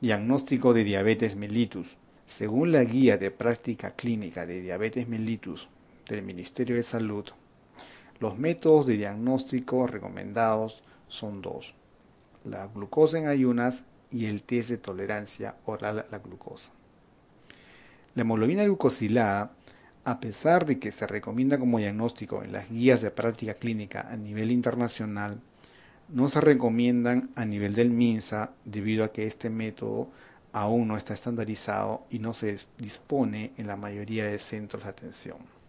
Diagnóstico de diabetes mellitus. Según la Guía de Práctica Clínica de Diabetes mellitus del Ministerio de Salud, los métodos de diagnóstico recomendados son dos: la glucosa en ayunas y el test de tolerancia oral a la glucosa. La hemoglobina glucosilada, a pesar de que se recomienda como diagnóstico en las guías de práctica clínica a nivel internacional, no se recomiendan a nivel del MINSA debido a que este método aún no está estandarizado y no se dispone en la mayoría de centros de atención.